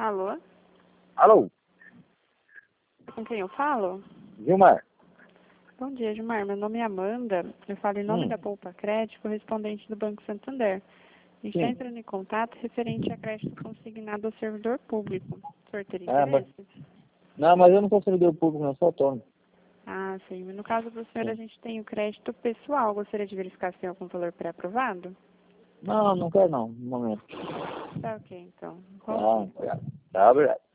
Alô? Alô, Com quem eu falo? Gilmar. Bom dia, Gilmar. Meu nome é Amanda. Eu falo em nome da Poupa Crédito, correspondente do Banco Santander. A gente está Sim. entrando em contato referente a crédito consignado ao servidor público. O senhor teria Mas, interesse? não, mas eu não sou servidor público, não, sou autônomo. Ah, sim. No caso do senhor, a Sim. gente tem o crédito pessoal. Gostaria de verificar se tem algum valor pré-aprovado? Não, não quero não, no momento. Tá ok, então. Tá, Qual que é? obrigado. Tá, obrigado.